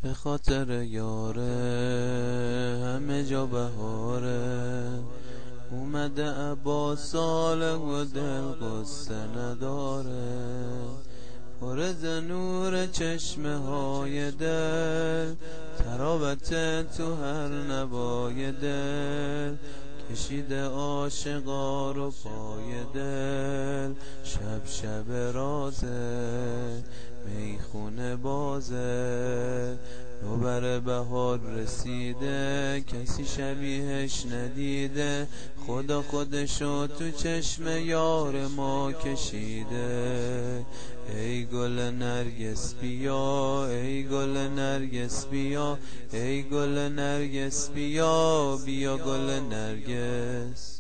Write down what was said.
به خاطر یاره همه جا بهاره. اومده عباس صالح و دل قصه نداره، پر ز نور چشمه های دل، تراوت تو هر نوای دل. کشیده عاشقا رو پای دل، شب شب رازه میخونه بازه. نوبر بهار رسیده کسی شبیهش ندیده، خدا خودشو تو چشم یار ما کشیده. ای گل نرگس بیا، ای گل نرگس بیا، ای گل نرگس بیا، بیا گل نرگس.